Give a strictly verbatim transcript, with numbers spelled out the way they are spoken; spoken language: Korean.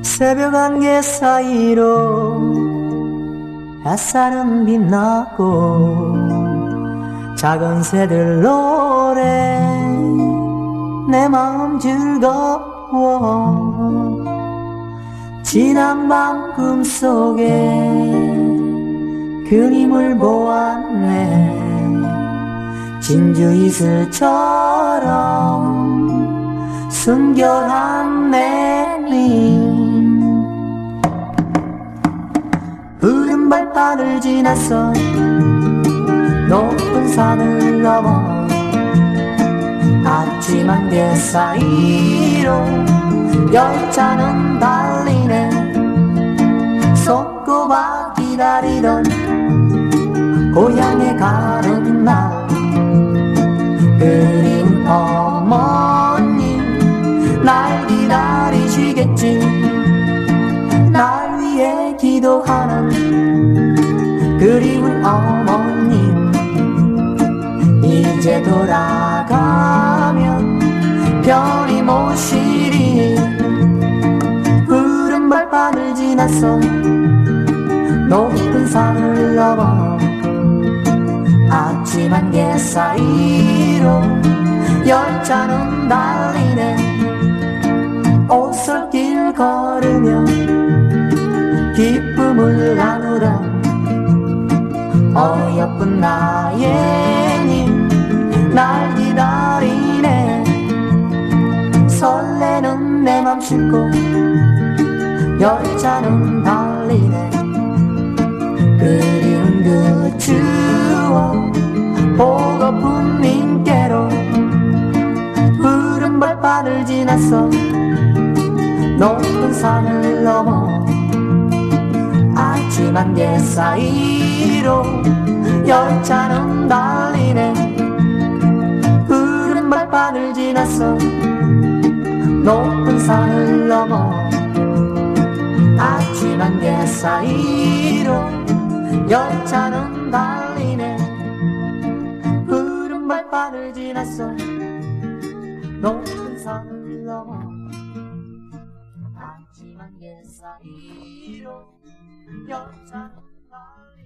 새벽 안개 사이로 햇살은 빛나고 작은 새들 노래 내 마음 즐거워. 지난 밤 꿈속에 그림을 보았네. 진주 이슬처럼 순결한 내님. 푸른 발판을 지나서 높은 산을 넘어 아침 안개 사이로 열차는 달리네. 손꼽아 기다리던 고향에 가는 날 그리운 어머님 날 기다리시겠지. 날 위해 기도하는 그리운 어머님. 이제 돌아가면 편히 모시리. 푸른 발판을 지나서 높은 산을 넘어 아침 안개 사이로 열차는 달리네. 오솔길 걸으며 기쁨을 나누던 어여쁜 나의 님 날 기다리네. 설레는 내 맘 싣고 열차는 달리네. 그리운 그 추억 보고픈 님께로 푸른 발판을 지나서 높은 산을 넘어 아침 안개 사이로 열차는 달리네. 푸른 발판을 지나서 높은 산을 넘어 아침 안개 사이로 열차는 달리네. 푸른 발판을 지나서 높은 산을 넘어 아침 안개 사이로 열차는 달리네.